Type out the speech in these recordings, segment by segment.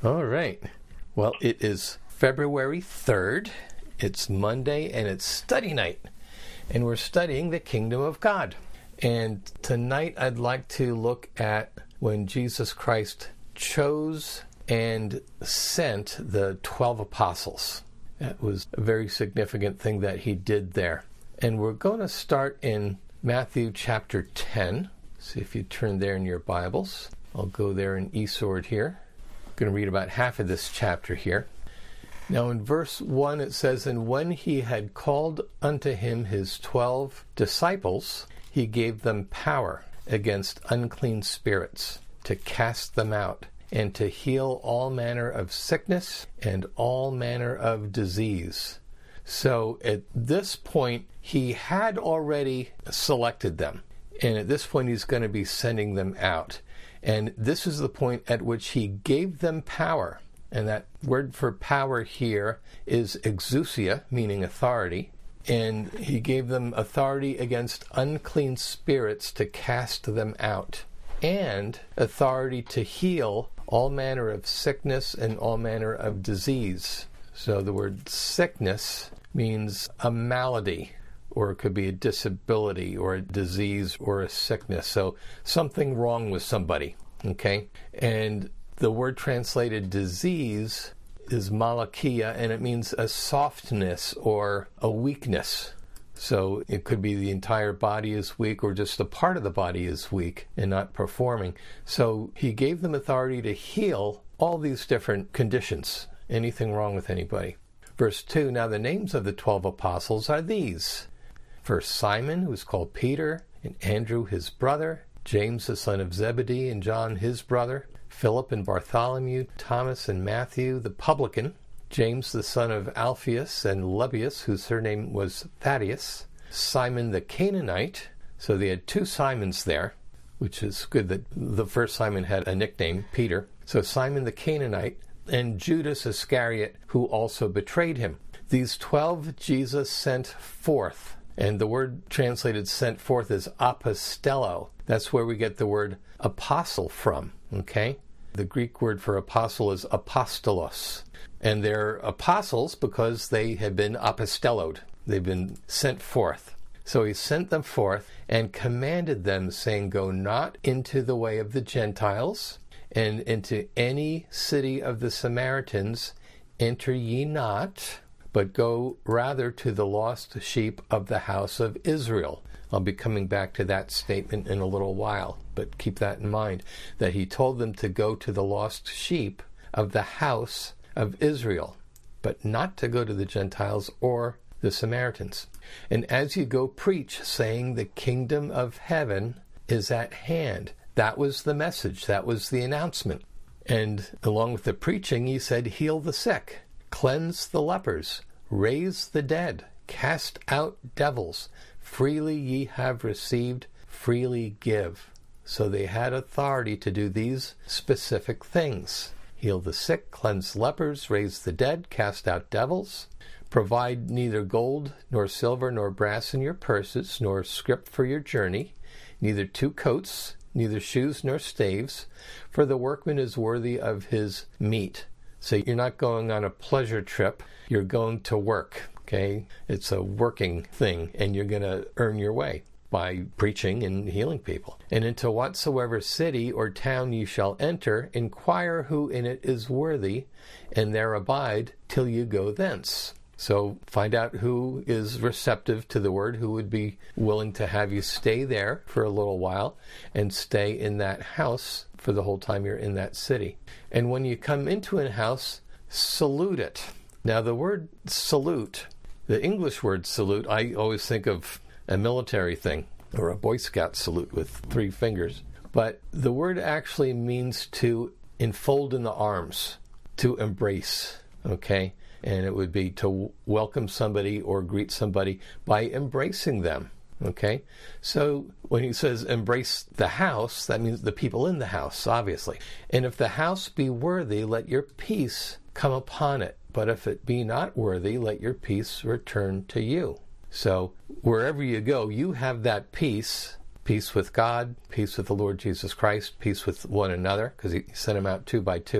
All right. Well, it is February 3rd. It's Monday, and it's study night. And we're studying the kingdom of God. And tonight I'd like to look at when Jesus Christ chose and sent the 12 apostles. That was a very significant thing that he did there. And we're going to start in Matthew chapter 10. See if you turn there in your Bibles. I'll go there in eSword here. I'm going to read about half of this chapter here. Now in verse 1 it says, "And when he had called unto him his 12 disciples, he gave them power against unclean spirits, to cast them out, and to heal all manner of sickness and all manner of disease." So at this point, he had already selected them. And at this point, he's going to be sending them out. And this is the point at which he gave them power. And that word for power here is exousia, meaning authority. And he gave them authority against unclean spirits to cast them out, and authority to heal all manner of sickness and all manner of disease. So the word sickness means a malady, or it could be a disability or a disease or a sickness. So something wrong with somebody, okay? And the word translated disease is malakia, and it means a softness or a weakness. So it could be the entire body is weak, or just a part of the body is weak and not performing. So he gave them authority to heal all these different conditions, anything wrong with anybody. Verse 2, "Now the names of the 12 apostles are these. First Simon, who is called Peter, and Andrew his brother, James the son of Zebedee, and John his brother, Philip and Bartholomew, Thomas and Matthew the publican, James the son of Alphaeus, and Lebbaeus, whose surname was Thaddeus, Simon the Canaanite." So they had two Simons there, which is good that the first Simon had a nickname, Peter. So Simon the Canaanite, and Judas Iscariot, who also betrayed him. These 12 Jesus sent forth. And the word translated sent forth is apostello. That's where we get the word apostle from, okay? The Greek word for apostle is apostolos. And they're apostles because they have been apostelloed. They've been sent forth. So he sent them forth and commanded them, saying, "Go not into the way of the Gentiles, and into any city of the Samaritans enter ye not, but go rather to the lost sheep of the house of Israel." I'll be coming back to that statement in a little while, but keep that in mind, that he told them to go to the lost sheep of the house of Israel, but not to go to the Gentiles or the Samaritans. "And as you go, preach, saying, the kingdom of heaven is at hand." That was the message. That was the announcement. And along with the preaching, he said, "Heal the sick, cleanse the lepers, raise the dead, cast out devils. Freely ye have received, freely give." So they had authority to do these specific things. Heal the sick, cleanse lepers, raise the dead, cast out devils. Provide neither gold nor silver nor brass in your purses, nor scrip for your journey, neither 2 coats, neither shoes nor staves, for the workman is worthy of his meat. So you're not going on a pleasure trip, you're going to work, okay? It's a working thing, and you're going to earn your way by preaching and healing people. "And into whatsoever city or town you shall enter, inquire who in it is worthy, and there abide till you go thence." So find out who is receptive to the word, who would be willing to have you stay there for a little while and stay in that house for the whole time you're in that city. "And when you come into a house, salute it." Now the word salute, the English word salute, I always think of a military thing, or a Boy Scout salute with 3 fingers. But the word actually means to enfold in the arms, to embrace, okay? And it would be to welcome somebody or greet somebody by embracing them, okay? So when he says embrace the house, that means the people in the house, obviously. "And if the house be worthy, let your peace come upon it. But if it be not worthy, let your peace return to you." So wherever you go, you have that peace peace with God, peace with the Lord Jesus Christ, peace with one another, because he sent them out 2 by 2.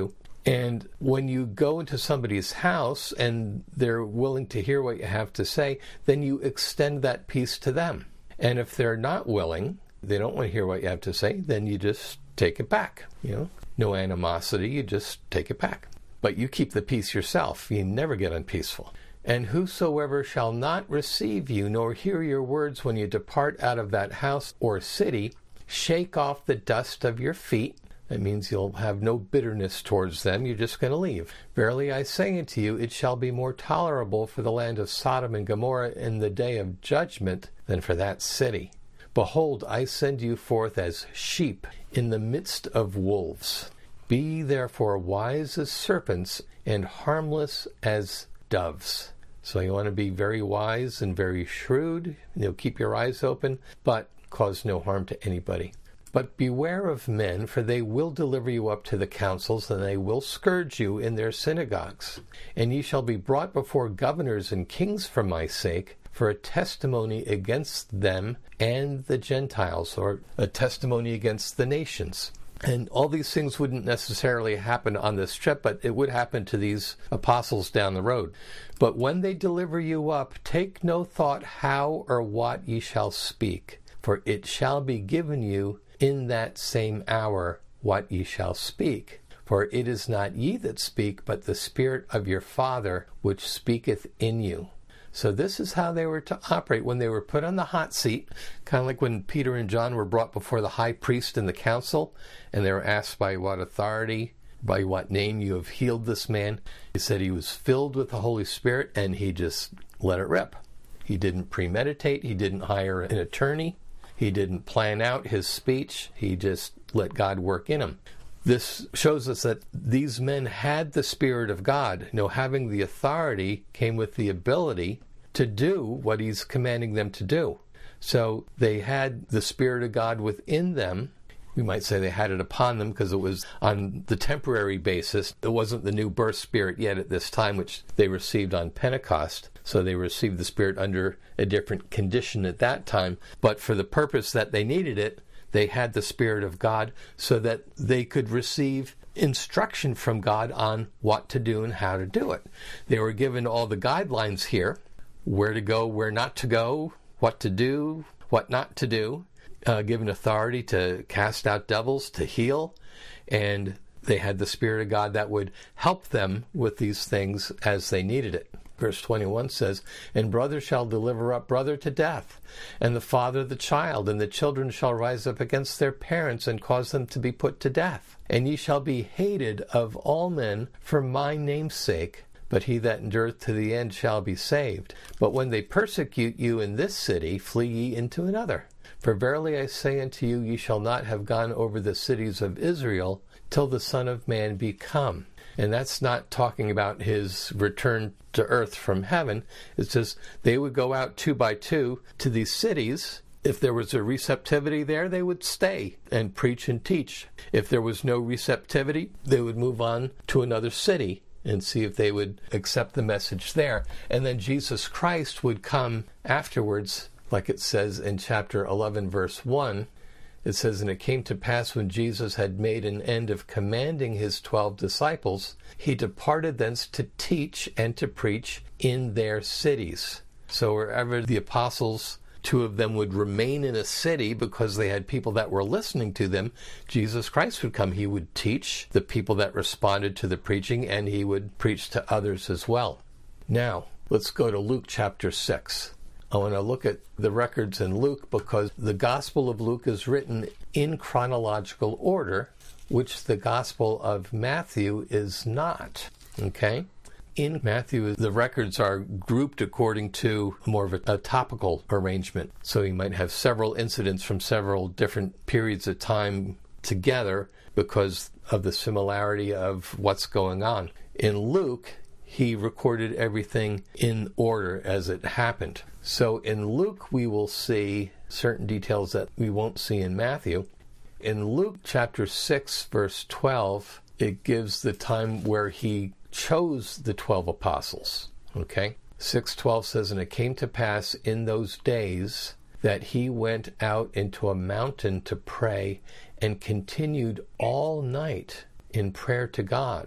And when you go into somebody's house and they're willing to hear what you have to say, then you extend that peace to them. And if they're not willing, they don't want to hear what you have to say, then you just take it back. No animosity, you just take it back. But you keep the peace yourself. You never get unpeaceful. And whosoever shall not receive you, nor hear your words when you depart out of that house or city, shake off the dust of your feet. That means you'll have no bitterness towards them. You're just going to leave. Verily I say unto you, it shall be more tolerable for the land of Sodom and Gomorrah in the day of judgment than for that city. Behold, I send you forth as sheep in the midst of wolves. Be therefore wise as serpents and harmless as doves. So you want to be very wise and very shrewd. Keep your eyes open, but cause no harm to anybody. But beware of men, for they will deliver you up to the councils, and they will scourge you in their synagogues. And ye shall be brought before governors and kings for my sake, for a testimony against them and the Gentiles, or a testimony against the nations. And all these things wouldn't necessarily happen on this trip, but it would happen to these apostles down the road. But when they deliver you up, take no thought how or what ye shall speak, for it shall be given you in that same hour what ye shall speak. For it is not ye that speak, but the Spirit of your Father which speaketh in you. So this is how they were to operate when they were put on the hot seat, kind of like when Peter and John were brought before the high priest in the council, and they were asked by what authority, by what name you have healed this man. He said he was filled with the Holy Spirit, and he just let it rip. He didn't premeditate. He didn't hire an attorney. He didn't plan out his speech. He just let God work in him. This shows us that these men had the Spirit of God. Having the authority came with the ability to do what he's commanding them to do. So they had the Spirit of God within them. We might say they had it upon them because it was on the temporary basis. It wasn't the new birth Spirit yet at this time, which they received on Pentecost. So they received the Spirit under a different condition at that time. But for the purpose that they needed it, they had the Spirit of God so that they could receive instruction from God on what to do and how to do it. They were given all the guidelines here, where to go, where not to go, what to do, what not to do, given authority to cast out devils, to heal, and they had the Spirit of God that would help them with these things as they needed it. Verse 21 says, And brother shall deliver up brother to death, and the father the child, and the children shall rise up against their parents, and cause them to be put to death. And ye shall be hated of all men for my name's sake, but he that endureth to the end shall be saved. But when they persecute you in this city, flee ye into another. For verily I say unto you, ye shall not have gone over the cities of Israel, till the Son of Man be come. And that's not talking about his return to earth from heaven. It says they would go out 2 by 2 to these cities. If there was a receptivity there, they would stay and preach and teach. If there was no receptivity, they would move on to another city and see if they would accept the message there. And then Jesus Christ would come afterwards, like it says in chapter 11, verse 1. It says, And it came to pass when Jesus had made an end of commanding his 12 disciples, he departed thence to teach and to preach in their cities. So wherever the apostles, 2 of them would remain in a city because they had people that were listening to them, Jesus Christ would come. He would teach the people that responded to the preaching, and he would preach to others as well. Now, let's go to Luke chapter 6. I want to look at the records in Luke because the Gospel of Luke is written in chronological order, which the Gospel of Matthew is not. Okay? In Matthew, the records are grouped according to more of a topical arrangement. So you might have several incidents from several different periods of time together because of the similarity of what's going on. In Luke, he recorded everything in order as it happened. So in Luke, we will see certain details that we won't see in Matthew. In Luke chapter 6, verse 12, it gives the time where he chose the 12 apostles. Okay? 6:12 says, And it came to pass in those days that he went out into a mountain to pray and continued all night in prayer to God.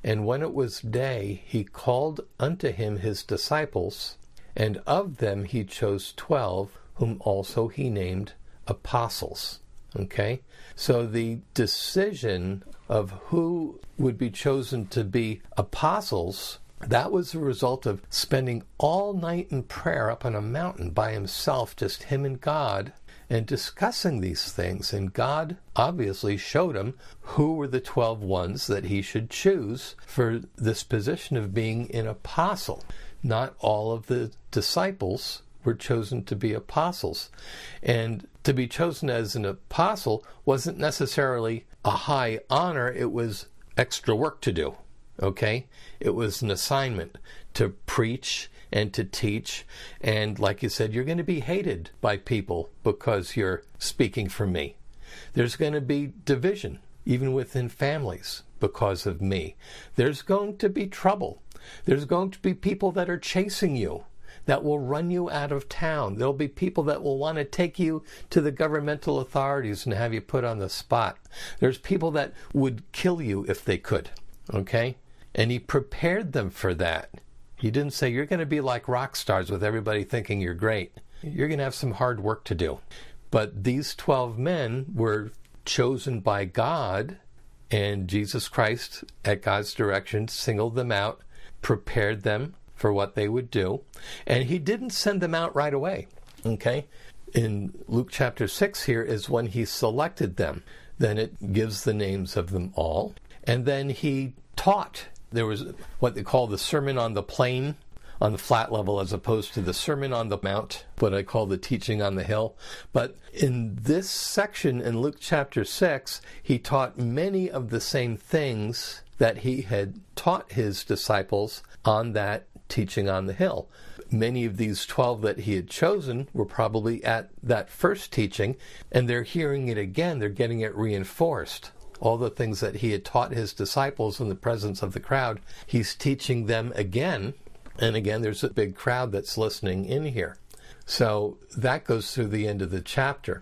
And when it was day, he called unto him his disciples, and of them he chose 12, whom also he named apostles. Okay? So the decision of who would be chosen to be apostles, that was the result of spending all night in prayer up on a mountain by himself, just him and God, and discussing these things. And God obviously showed him who were the 12 ones that he should choose for this position of being an apostle. Not all of the disciples were chosen to be apostles. And to be chosen as an apostle wasn't necessarily a high honor. It was extra work to do. Okay? It was an assignment to preach and to teach. And like you said, you're going to be hated by people because you're speaking for me. There's going to be division, even within families, because of me. There's going to be trouble. There's going to be people that are chasing you, that will run you out of town. There'll be people that will want to take you to the governmental authorities and have you put on the spot. There's people that would kill you if they could. Okay? And he prepared them for that. He didn't say, you're going to be like rock stars with everybody thinking you're great. You're going to have some hard work to do. But these 12 men were chosen by God, and Jesus Christ, at God's direction, singled them out, prepared them for what they would do. And he didn't send them out right away. Okay? In Luke chapter 6 here is when he selected them. Then it gives the names of them all. And then he taught. There was what they call the Sermon on the Plain, on the flat level, as opposed to the Sermon on the Mount, what I call the teaching on the hill. But in this section in Luke chapter 6, he taught many of the same things that he had taught his disciples on that teaching on the hill. Many of these 12 that he had chosen were probably at that first teaching, and they're hearing it again. They're getting it reinforced. All the things that he had taught his disciples in the presence of the crowd, he's teaching them again. And again, there's a big crowd that's listening in here. So that goes through the end of the chapter.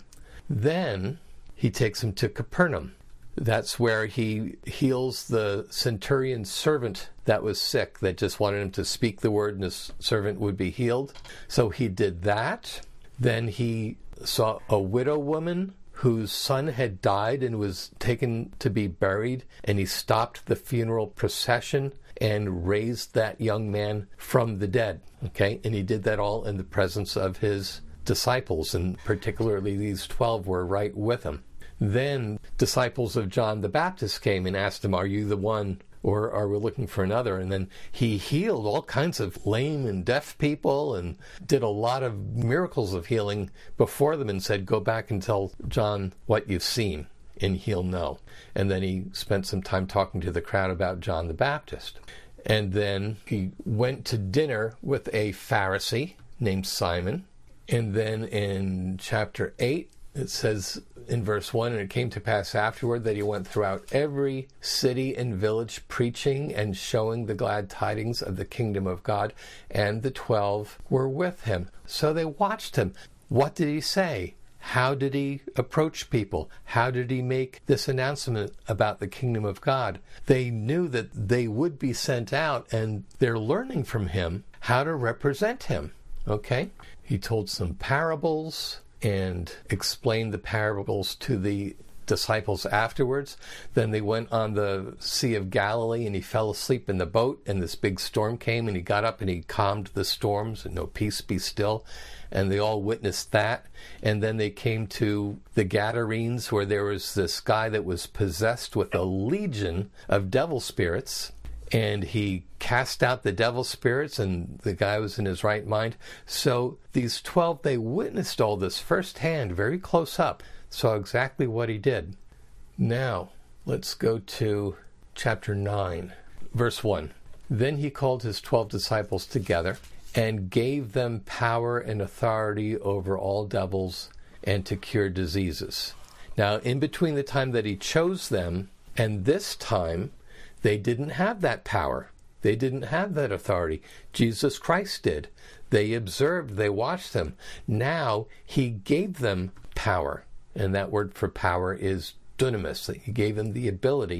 Then he takes them to Capernaum. That's where he heals the centurion's servant that was sick, that just wanted him to speak the word and his servant would be healed. So he did that. Then he saw a widow woman whose son had died and was taken to be buried, and he stopped the funeral procession and raised that young man from the dead. Okay? And he did that all in the presence of his disciples, and particularly these 12 were right with him. Then disciples of John the Baptist came and asked him, are you the one, or are we looking for another? And then he healed all kinds of lame and deaf people and did a lot of miracles of healing before them and said, go back and tell John what you've seen, and he'll know. And then he spent some time talking to the crowd about John the Baptist. And then he went to dinner with a Pharisee named Simon. And then in chapter 8, it says in verse 1, and it came to pass afterward that he went throughout every city and village preaching and showing the glad tidings of the kingdom of God, and the 12 were with him. So they watched him. What did he say? How did he approach people? How did he make this announcement about the kingdom of God? They knew that they would be sent out, and they're learning from him how to represent him. Okay? He told some parables and explained the parables to the disciples afterwards. Then they went on the Sea of Galilee, and he fell asleep in the boat, and this big storm came, and he got up and he calmed the storms, and no, peace be still. And they all witnessed that. And then they came to the Gadarenes, where there was this guy that was possessed with a legion of devil spirits. And he cast out the devil spirits, and the guy was in his right mind. So these 12, they witnessed all this firsthand, very close up, saw exactly what he did. Now, let's go to chapter 9, verse 1. Then he called his 12 disciples together and gave them power and authority over all devils and to cure diseases. Now, in between the time that he chose them and this time, they didn't have that power. They didn't have that authority. Jesus Christ did. They observed, they watched him. Now he gave them power. And that word for power is dunamis. He gave them the ability.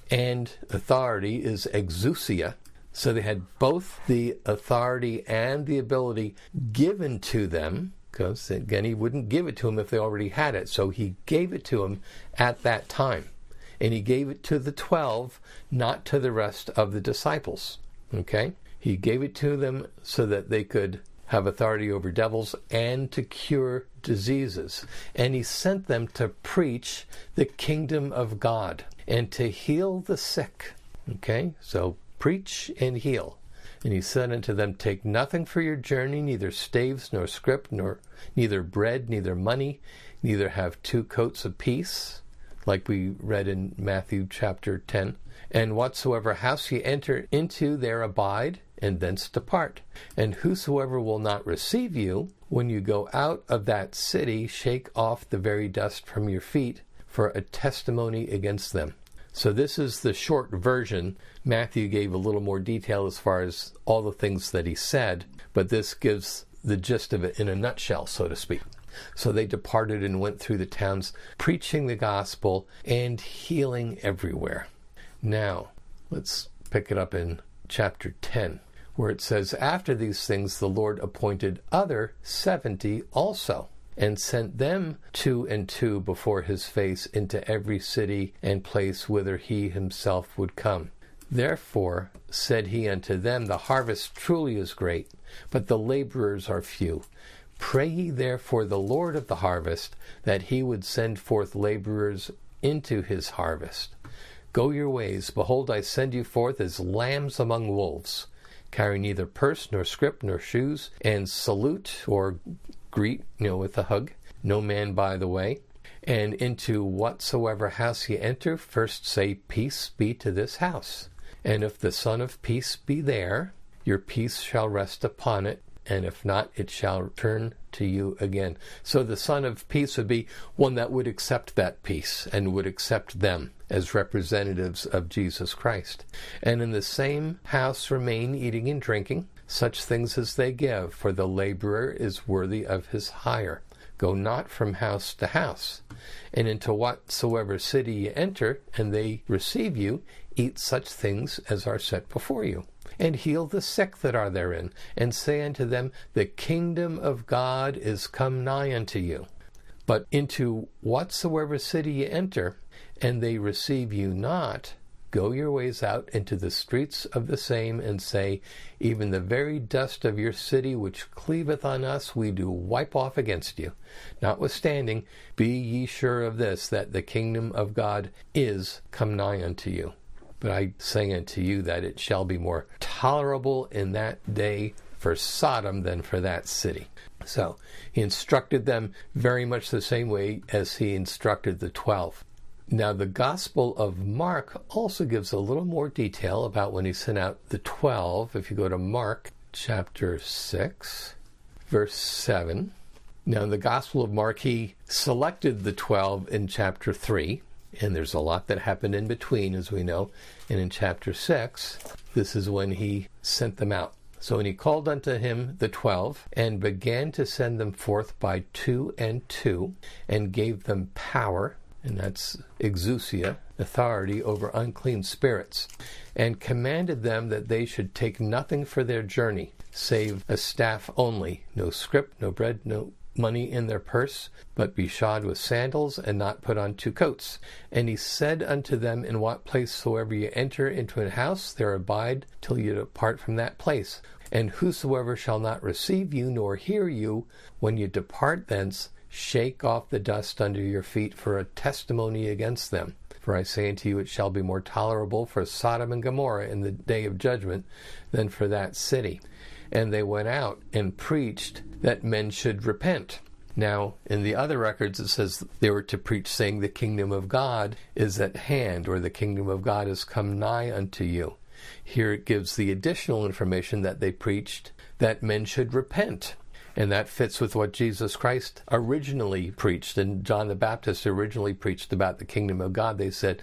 and authority is exousia. So they had both the authority and the ability given to them, because, again, he wouldn't give it to them if they already had it. So he gave it to them at that time. And he gave it to the 12, not to the rest of the disciples. Okay? He gave it to them so that they could have authority over devils and to cure diseases. And he sent them to preach the kingdom of God and to heal the sick. Okay? So preach and heal. And he said unto them, take nothing for your journey, neither staves, nor scrip, nor neither bread, neither money, neither have 2 coats apiece, like we read in Matthew chapter 10. And whatsoever house ye enter into, there abide, and thence depart. And whosoever will not receive you, when you go out of that city, shake off the very dust from your feet for a testimony against them. So this is the short version. Matthew gave a little more detail as far as all the things that he said, but this gives the gist of it in a nutshell, so to speak. So they departed and went through the towns, preaching the gospel and healing everywhere. Now, let's pick it up in chapter 10, where it says, after these things the Lord appointed other 70 also, and sent them 2 and 2 before his face into every city and place whither he himself would come. Therefore said he unto them, the harvest truly is great, but the laborers are few. Pray ye therefore the Lord of the harvest, that he would send forth laborers into his harvest. Go your ways, behold, I send you forth as lambs among wolves. Carry neither purse, nor scrip, nor shoes, and salute, or greet, with a hug, no man by the way. And into whatsoever house ye enter, first say, peace be to this house. And if the Son of Peace be there, your peace shall rest upon it, and if not, it shall return to you again. So the Son of Peace would be one that would accept that peace and would accept them as representatives of Jesus Christ. And in the same house remain, eating and drinking, such things as they give, for the laborer is worthy of his hire. Go not from house to house. And into whatsoever city ye enter, and they receive you, eat such things as are set before you. And heal the sick that are therein, and say unto them, the kingdom of God is come nigh unto you. But into whatsoever city ye enter, and they receive you not, go your ways out into the streets of the same, and say, even the very dust of your city which cleaveth on us, we do wipe off against you. Notwithstanding, be ye sure of this, that the kingdom of God is come nigh unto you. But I say unto you that it shall be more tolerable in that day for Sodom than for that city. So he instructed them very much the same way as he instructed the 12. Now the Gospel of Mark also gives a little more detail about when he sent out the 12. If you go to Mark chapter 6, verse 7. Now in the Gospel of Mark, he selected the 12 in chapter 3. And there's a lot that happened in between, as we know. And in chapter 6, this is when he sent them out. So when he called unto him the 12, and began to send them forth by 2 and 2, and gave them power, and that's exousia, authority over unclean spirits, and commanded them that they should take nothing for their journey, save a staff only, no scrip, no bread, no money in their purse, but be shod with sandals, and not put on 2 coats. And he said unto them, in what place soever ye enter into an house, there abide till ye depart from that place. And whosoever shall not receive you, nor hear you, when you depart thence, shake off the dust under your feet for a testimony against them. For I say unto you, it shall be more tolerable for Sodom and Gomorrah in the day of judgment than for that city. And they went out and preached that men should repent. Now, in the other records, it says they were to preach, saying, the kingdom of God is at hand, or the kingdom of God is come nigh unto you. Here it gives the additional information that they preached, that men should repent. And that fits with what Jesus Christ originally preached, and John the Baptist originally preached about the kingdom of God. They said,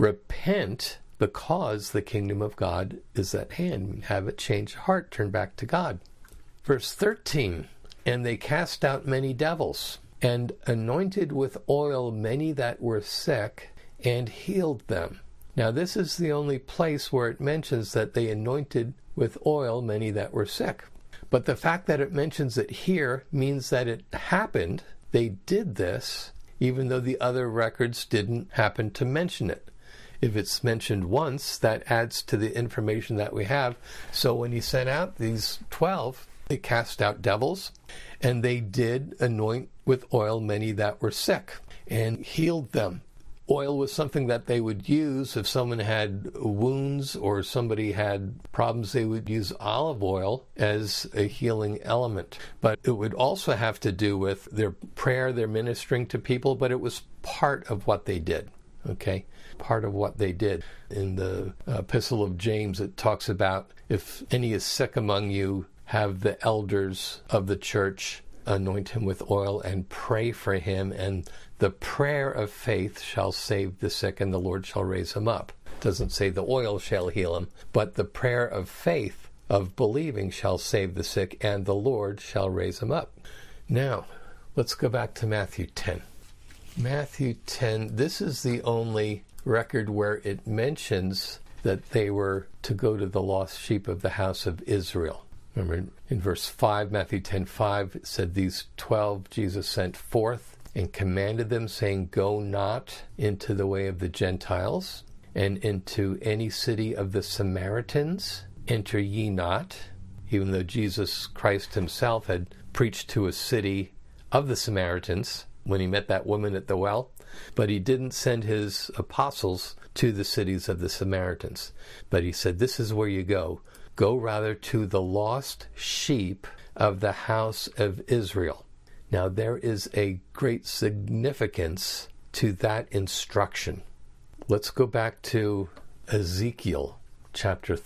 repent, because the kingdom of God is at hand. Have a changed heart, turn back to God. Verse 13, and they cast out many devils, and anointed with oil many that were sick, and healed them. Now this is the only place where it mentions that they anointed with oil many that were sick. But the fact that it mentions it here means that it happened. They did this, even though the other records didn't happen to mention it. If it's mentioned once, that adds to the information that we have. So when he sent out these 12, they cast out devils, and they did anoint with oil many that were sick and healed them. Oil was something that they would use if someone had wounds or somebody had problems. They would use olive oil as a healing element. But it would also have to do with their prayer, their ministering to people, but it was part of what they did. Okay? Part of what they did. In the Epistle of James, it talks about if any is sick among you, have the elders of the church anoint him with oil and pray for him, and the prayer of faith shall save the sick, and the Lord shall raise him up. It doesn't say the oil shall heal him, but the prayer of faith, of believing, shall save the sick, and the Lord shall raise him up. Now, let's go back to Matthew 10. Matthew 10, this is the only record where it mentions that they were to go to the lost sheep of the house of Israel. Remember, in verse 5, Matthew 10:5, it said, "These 12 Jesus sent forth and commanded them, saying, Go not into the way of the Gentiles, and into any city of the Samaritans enter ye not," even though Jesus Christ himself had preached to a city of the Samaritans when he met that woman at the well. But he didn't send his apostles to the cities of the Samaritans. But he said, this is where you go. Go rather to the lost sheep of the house of Israel. Now there is a great significance to that instruction. Let's go back to Ezekiel chapter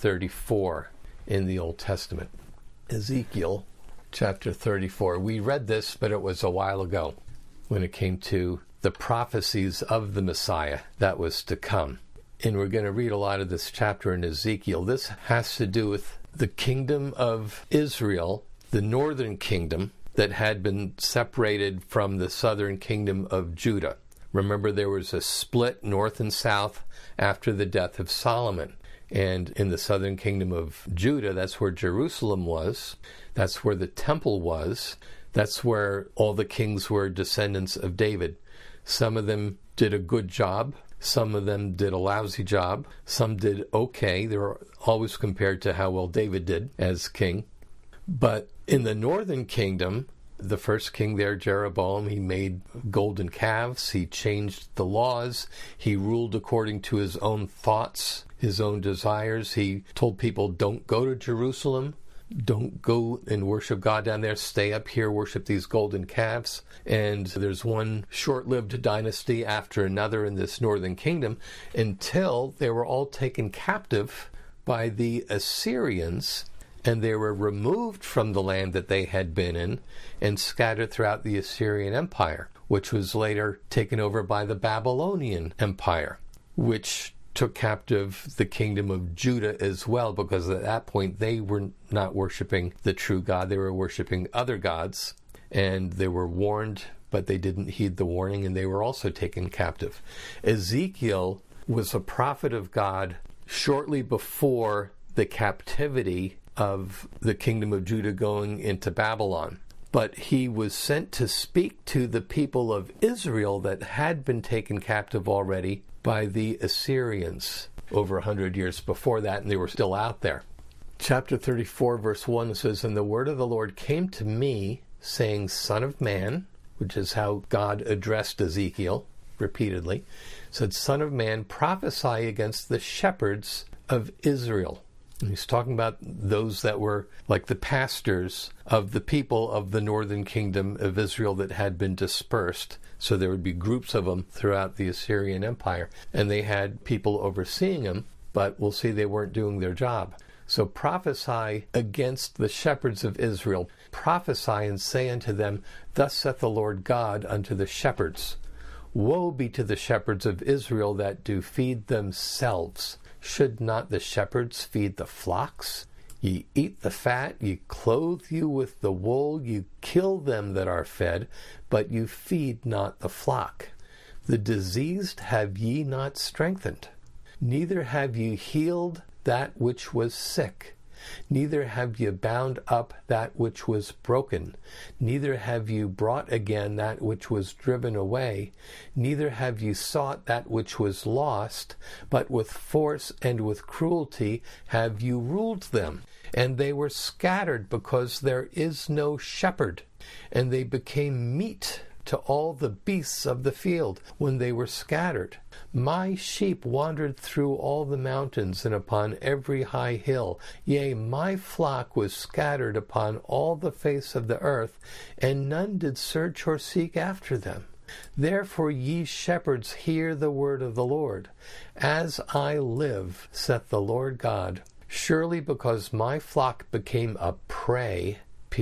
34 in the Old Testament. Ezekiel chapter 34. We read this, but it was a while ago when it came to the prophecies of the Messiah that was to come. And we're going to read a lot of this chapter in Ezekiel. This has to do with the kingdom of Israel, the northern kingdom that had been separated from the southern kingdom of Judah. Remember, there was a split north and south after the death of Solomon. And in the southern kingdom of Judah, that's where Jerusalem was. That's where the temple was. That's where all the kings were descendants of David. Some of them did a good job. Some of them did a lousy job. Some did okay. They were always compared to how well David did as king. But in the northern kingdom, the first king there, Jeroboam, he made golden calves. He changed the laws. He ruled according to his own thoughts, his own desires. He told people, don't go to Jerusalem. Don't go and worship God down there. Stay up here, worship these golden calves. And there's one short-lived dynasty after another in this northern kingdom until they were all taken captive by the Assyrians, and they were removed from the land that they had been in and scattered throughout the Assyrian Empire, which was later taken over by the Babylonian Empire, which took captive the kingdom of Judah as well, because at that point they were not worshiping the true God. They were worshiping other gods, and they were warned, but they didn't heed the warning, and they were also taken captive. Ezekiel was a prophet of God shortly before the captivity of the kingdom of Judah going into Babylon. But he was sent to speak to the people of Israel that had been taken captive already by the Assyrians over 100 years before that, and they were still out there. Chapter 34, verse 1 says, "And the word of the Lord came to me, saying, Son of man," which is how God addressed Ezekiel repeatedly, said, "Son of man, prophesy against the shepherds of Israel." And he's talking about those that were like the pastors of the people of the northern kingdom of Israel that had been dispersed. So there would be groups of them throughout the Assyrian Empire, and they had people overseeing them, but we'll see they weren't doing their job. So prophesy against the shepherds of Israel. Prophesy and say unto them, Thus saith the Lord God unto the shepherds, Woe be to the shepherds of Israel that do feed themselves. Should not the shepherds feed the flocks? Ye eat the fat, ye clothe you with the wool, you kill them that are fed, but you feed not the flock. The diseased have ye not strengthened, neither have you healed that which was sick, neither have you bound up that which was broken, neither have you brought again that which was driven away, neither have you sought that which was lost, but with force and with cruelty have you ruled them. And they were scattered because there is no shepherd, and they became meat to all the beasts of the field when they were scattered. My sheep wandered through all the mountains and upon every high hill. Yea, my flock was scattered upon all the face of the earth, and none did search or seek after them. Therefore, ye shepherds, hear the word of the Lord. As I live, saith the Lord God, surely because my flock became a prey,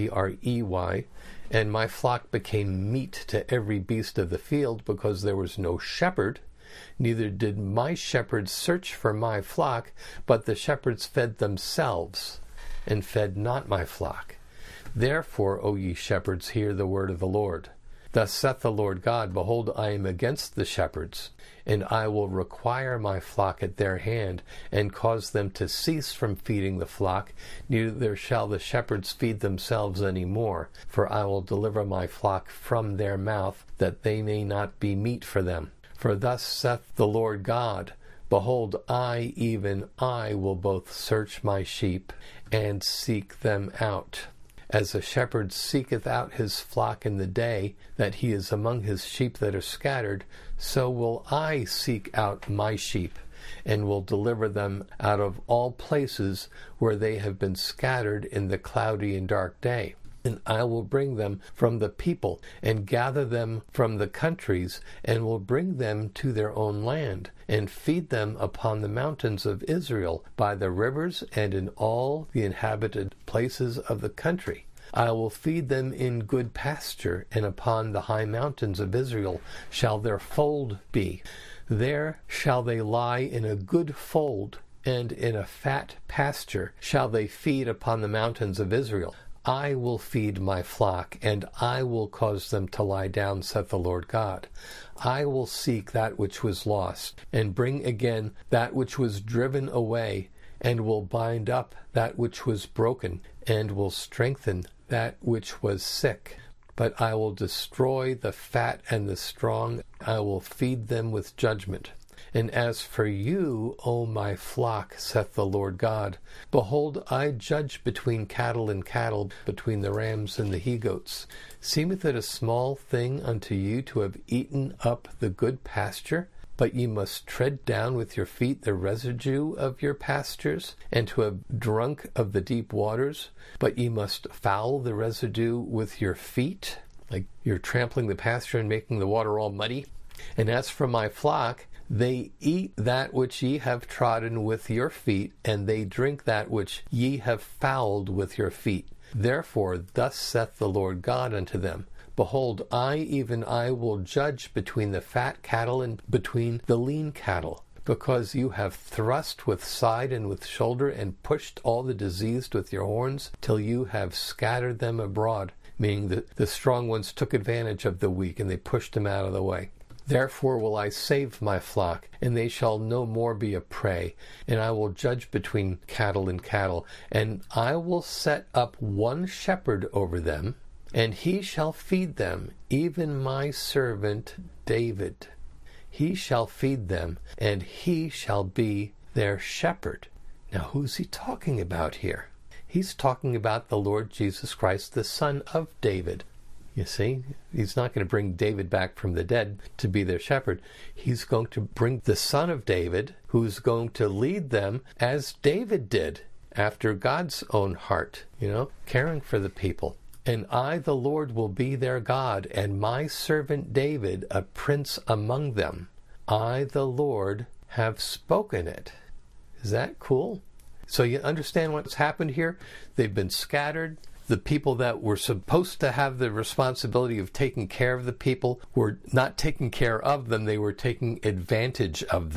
P-R-E-Y, and my flock became meat to every beast of the field because there was no shepherd, neither did my shepherds search for my flock, but the shepherds fed themselves, and fed not my flock. Therefore, O ye shepherds, hear the word of the Lord. Thus saith the Lord God, behold, I am against the shepherds, and I will require my flock at their hand, and cause them to cease from feeding the flock, neither shall the shepherds feed themselves any more, for I will deliver my flock from their mouth, that they may not be meat for them. For thus saith the Lord God, behold, I, even I, will both search my sheep, and seek them out. As a shepherd seeketh out his flock in the day, that he is among his sheep that are scattered, so will I seek out my sheep, and will deliver them out of all places where they have been scattered in the cloudy and dark day. And I will bring them from the people, and gather them from the countries, and will bring them to their own land, and feed them upon the mountains of Israel, by the rivers, and in all the inhabited places of the country. I will feed them in good pasture, and upon the high mountains of Israel shall their fold be. There shall they lie in a good fold, and in a fat pasture shall they feed upon the mountains of Israel. I will feed my flock, and I will cause them to lie down, saith the Lord God. I will seek that which was lost, and bring again that which was driven away, and will bind up that which was broken, and will strengthen that which was sick. But I will destroy the fat and the strong. I will feed them with judgment. And as for you, O my flock, saith the Lord God, behold, I judge between cattle and cattle, between the rams and the he-goats. Seemeth it a small thing unto you to have eaten up the good pasture? But ye must tread down with your feet the residue of your pastures, and to have drunk of the deep waters. But ye must foul the residue with your feet, like you're trampling the pasture and making the water all muddy. And as for my flock, they eat that which ye have trodden with your feet, and they drink that which ye have fouled with your feet. Therefore thus saith the Lord God unto them, behold, I, even I, will judge between the fat cattle and between the lean cattle, because you have thrust with side and with shoulder, and pushed all the diseased with your horns, till you have scattered them abroad, meaning that the strong ones took advantage of the weak, and they pushed them out of the way. Therefore will I save my flock, and they shall no more be a prey, and I will judge between cattle and cattle, and I will set up one shepherd over them, and he shall feed them, even my servant David. He shall feed them, and he shall be their shepherd. Now, who's he talking about here? He's talking about the Lord Jesus Christ, the Son of David. You see, he's not going to bring David back from the dead to be their shepherd. He's going to bring the Son of David, who's going to lead them as David did, after God's own heart, caring for the people. And I, the Lord, will be their God, and my servant David, a prince among them. I, the Lord, have spoken it. Is that cool? So you understand what's happened here? They've been scattered. The people that were supposed to have the responsibility of taking care of the people were not taking care of them. They were taking advantage of them.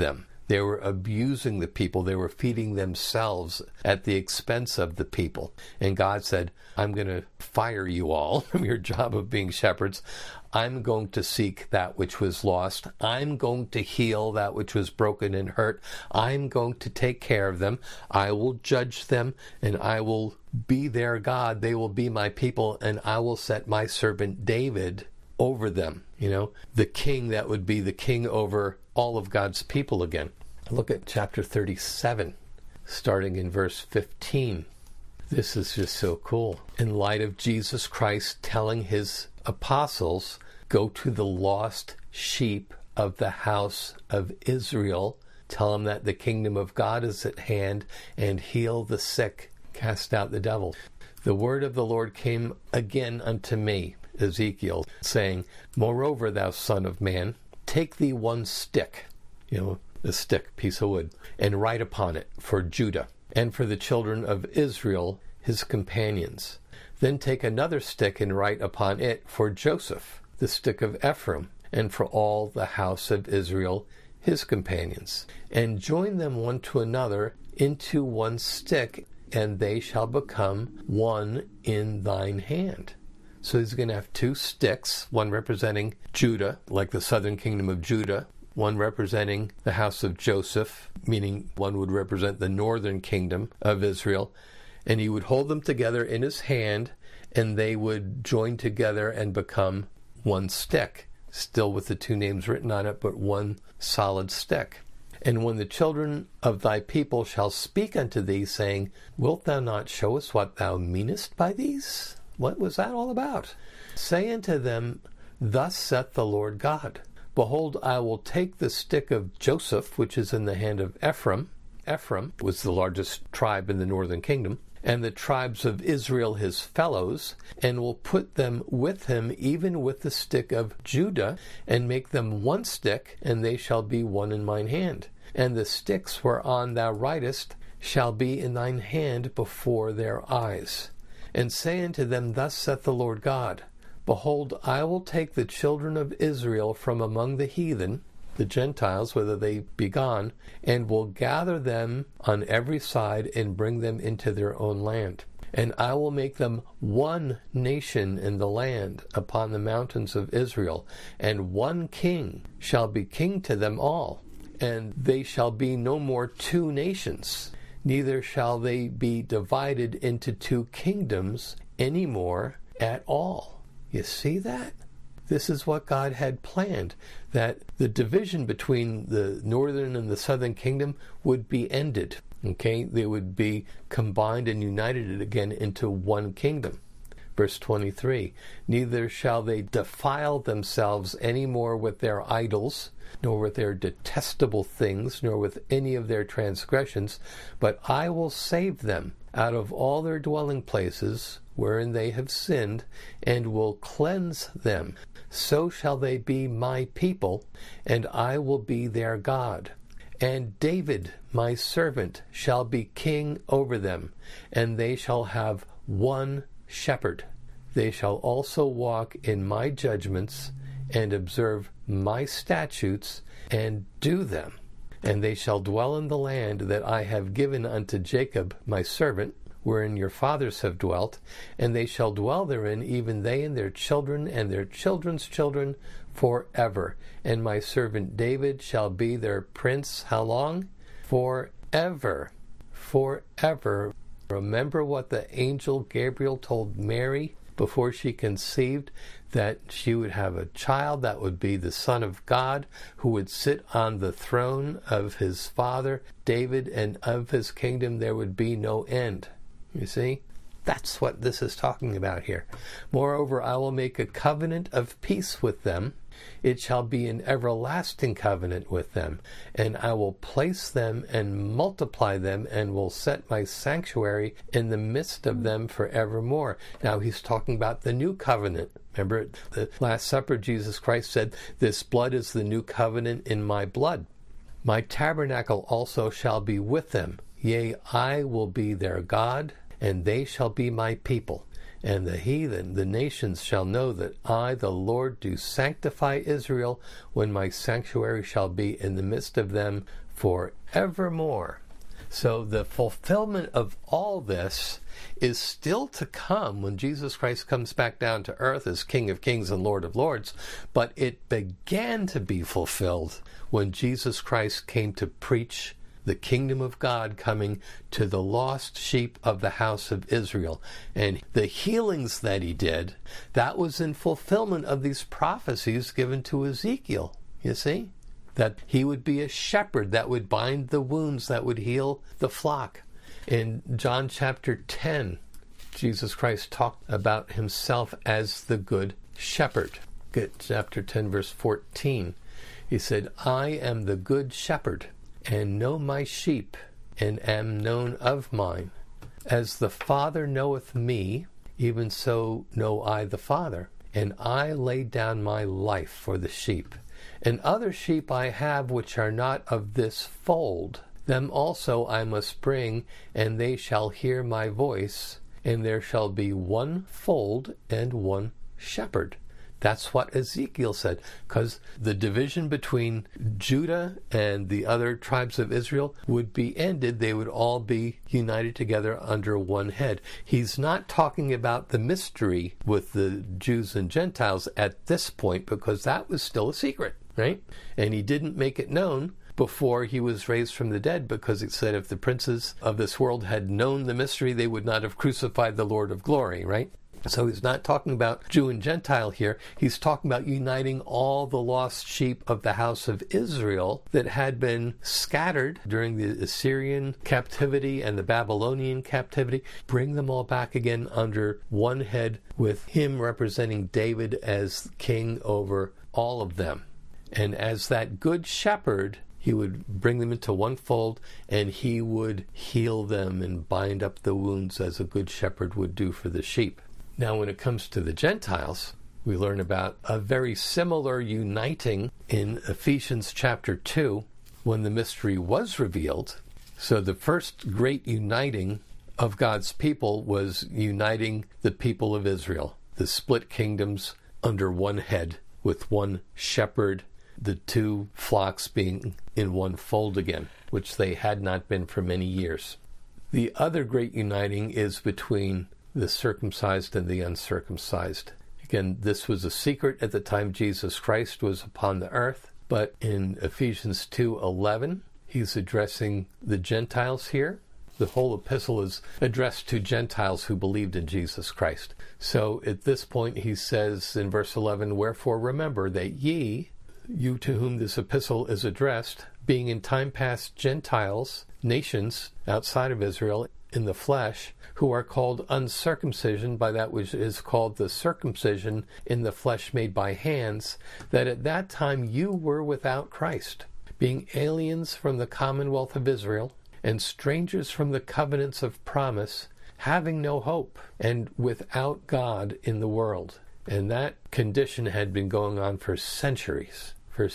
They were abusing the people. They were feeding themselves at the expense of the people. And God said, I'm going to fire you all from your job of being shepherds. I'm going to seek that which was lost. I'm going to heal that which was broken and hurt. I'm going to take care of them. I will judge them, and I will be their God. They will be my people, and I will set my servant David over them. The king that would be the king over all of God's people again. Look at chapter 37, starting in verse 15. This is just so cool. In light of Jesus Christ telling his apostles, go to the lost sheep of the house of Israel, tell them that the kingdom of God is at hand, and heal the sick, cast out the devil. The word of the Lord came again unto me, Ezekiel, saying, moreover, thou son of man, take thee one stick, a stick, piece of wood, and write upon it for Judah, and for the children of Israel, his companions. Then take another stick and write upon it for Joseph, the stick of Ephraim, and for all the house of Israel, his companions. And join them one to another into one stick, and they shall become one in thine hand. So he's going to have two sticks, one representing Judah, like the southern kingdom of Judah, one representing the house of Joseph, meaning one would represent the northern kingdom of Israel. And he would hold them together in his hand, and they would join together and become one stick, still with the two names written on it, but one solid stick. And when the children of thy people shall speak unto thee, saying, wilt thou not show us what thou meanest by these? What was that all about? Say unto them, thus saith the Lord God, behold, I will take the stick of Joseph, which is in the hand of Ephraim. Ephraim was the largest tribe in the northern kingdom, and the tribes of Israel his fellows, and will put them with him, even with the stick of Judah, and make them one stick, and they shall be one in mine hand. And the sticks whereon thou writest shall be in thine hand before their eyes. And say unto them, thus saith the Lord God, behold, I will take the children of Israel from among the heathen, the Gentiles, whether they be gone, and will gather them on every side and bring them into their own land. And I will make them one nation in the land upon the mountains of Israel, and one king shall be king to them all. And they shall be no more two nations, neither shall they be divided into two kingdoms any more at all. You see that? This is what God had planned, that the division between the northern and the southern kingdom would be ended. Okay, they would be combined and united again into one kingdom. Verse 23, neither shall they defile themselves any more with their idols, nor with their detestable things, nor with any of their transgressions, but I will save them out of all their dwelling places wherein they have sinned, and will cleanse them. So shall they be my people, and I will be their God. And David, my servant, shall be king over them, and they shall have one shepherd. They shall also walk in my judgments, and observe my statutes, and do them. And they shall dwell in the land that I have given unto Jacob my servant, wherein your fathers have dwelt, and they shall dwell therein, even they and their children and their children's children, forever. And my servant David shall be their prince. How long? Forever. Forever. Remember what the angel Gabriel told Mary before she conceived, that she would have a child that would be the Son of God, who would sit on the throne of his father David, and of his kingdom there would be no end. You see? That's what this is talking about here. Moreover, I will make a covenant of peace with them. It shall be an everlasting covenant with them. And I will place them and multiply them, and will set my sanctuary in the midst of them forevermore. Now he's talking about the new covenant. Remember at the Last Supper, Jesus Christ said, this blood is the new covenant in my blood. My tabernacle also shall be with them. Yea, I will be their God, and they shall be my people. And the heathen, the nations, shall know that I, the Lord, do sanctify Israel, when my sanctuary shall be in the midst of them forevermore. So the fulfillment of all this is still to come when Jesus Christ comes back down to earth as King of Kings and Lord of Lords, but it began to be fulfilled when Jesus Christ came to preach the kingdom of God coming to the lost sheep of the house of Israel. And the healings that he did, that was in fulfillment of these prophecies given to Ezekiel, you see? That he would be a shepherd that would bind the wounds, that would heal the flock. In John chapter 10, Jesus Christ talked about himself as the good shepherd. Get chapter 10, verse 14. He said, I am the good shepherd, and know my sheep, and am known of mine. As the Father knoweth me, even so know I the Father, and I lay down my life for the sheep. And other sheep I have which are not of this fold. Them also I must bring, and they shall hear my voice, and there shall be one fold and one shepherd. That's what Ezekiel said, because the division between Judah and the other tribes of Israel would be ended. They would all be united together under one head. He's not talking about the mystery with the Jews and Gentiles at this point, because that was still a secret, right? And he didn't make it known before he was raised from the dead, because it said if the princes of this world had known the mystery, they would not have crucified the Lord of glory, right? So he's not talking about Jew and Gentile here. He's talking about uniting all the lost sheep of the house of Israel that had been scattered during the Assyrian captivity and the Babylonian captivity. Bring them all back again under one head, with him representing David as king over all of them. And as that good shepherd, he would bring them into one fold, and he would heal them and bind up the wounds as a good shepherd would do for the sheep. Now, when it comes to the Gentiles, we learn about a very similar uniting in Ephesians chapter 2, when the mystery was revealed. So the first great uniting of God's people was uniting the people of Israel, the split kingdoms under one head, with one shepherd, the two flocks being in one fold again, which they had not been for many years. The other great uniting is between the circumcised and the uncircumcised. Again, this was a secret at the time Jesus Christ was upon the earth, but in Ephesians 2:11, he's addressing the Gentiles here. The whole epistle is addressed to Gentiles who believed in Jesus Christ. So at this point he says in verse 11, wherefore remember that ye, you to whom this epistle is addressed, being in time past Gentiles, nations outside of Israel, in the flesh, who are called uncircumcision by that which is called the circumcision in the flesh made by hands, that at that time you were without Christ, being aliens from the commonwealth of Israel, and strangers from the covenants of promise, having no hope, and without God in the world. And that condition had been going on for centuries.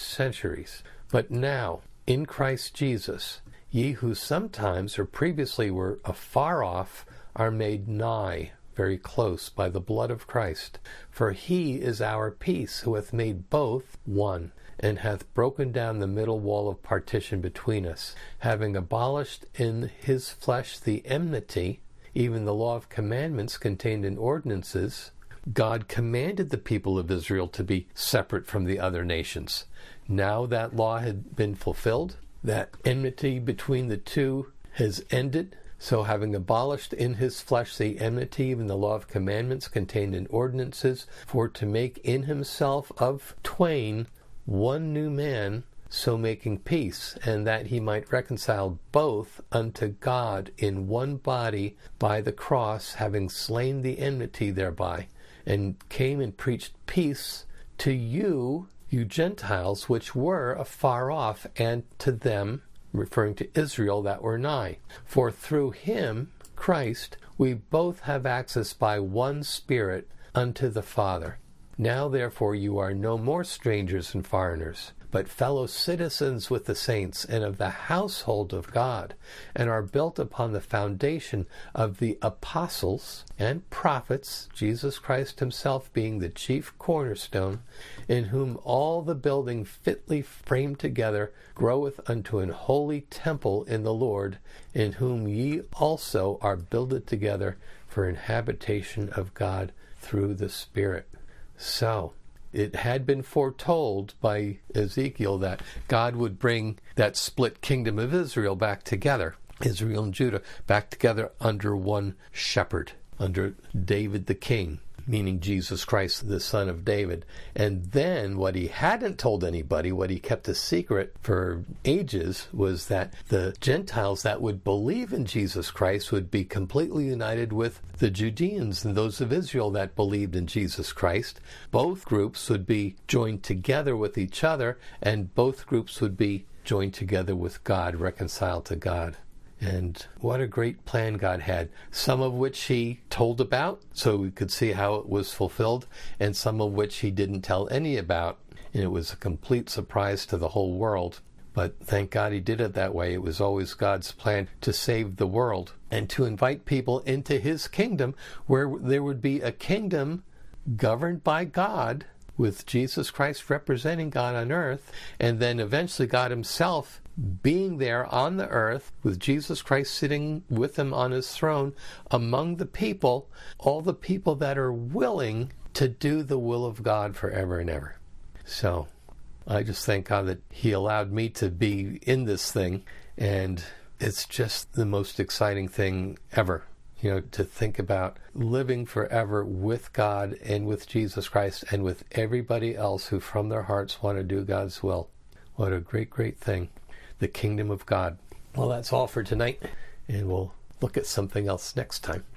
But now, in Christ Jesus, ye who sometimes or previously were afar off are made nigh, very close, by the blood of Christ. For he is our peace, who hath made both one, and hath broken down the middle wall of partition between us, having abolished in his flesh the enmity, even the law of commandments contained in ordinances. God commanded the people of Israel to be separate from the other nations. Now that law had been fulfilled, that enmity between the two has ended. So having abolished in his flesh the enmity, even the law of commandments contained in ordinances, for to make in himself of twain one new man, so making peace, and that he might reconcile both unto God in one body by the cross, having slain the enmity thereby, and came and preached peace to you, you Gentiles, which were afar off, and to them, referring to Israel, that were nigh. For through him, Christ, we both have access by one Spirit unto the Father. Now therefore you are no more strangers and foreigners, but fellow citizens with the saints and of the household of God, and are built upon the foundation of the apostles and prophets, Jesus Christ himself being the chief cornerstone, in whom all the building fitly framed together groweth unto an holy temple in the Lord, in whom ye also are builded together for an habitation of God through the Spirit. So, it had been foretold by Ezekiel that God would bring that split kingdom of Israel back together, Israel and Judah back together under one shepherd, under David the king, meaning Jesus Christ, the son of David. And then what he hadn't told anybody, what he kept a secret for ages, was that the Gentiles that would believe in Jesus Christ would be completely united with the Judeans and those of Israel that believed in Jesus Christ. Both groups would be joined together with each other, and both groups would be joined together with God, reconciled to God. And what a great plan God had, some of which he told about so we could see how it was fulfilled, and some of which he didn't tell any about, and it was a complete surprise to the whole world. But thank God he did it that way. It was always God's plan to save the world and to invite people into his kingdom, where there would be a kingdom governed by God, with Jesus Christ representing God on earth, and then eventually God himself being there on the earth with Jesus Christ sitting with him on his throne among the people, all the people that are willing to do the will of God forever and ever. So I just thank God that he allowed me to be in this thing, and it's just the most exciting thing ever. You know, to think about living forever with God and with Jesus Christ and with everybody else who from their hearts want to do God's will. What a great, great thing. The kingdom of God. Well, that's all for tonight, and we'll look at something else next time.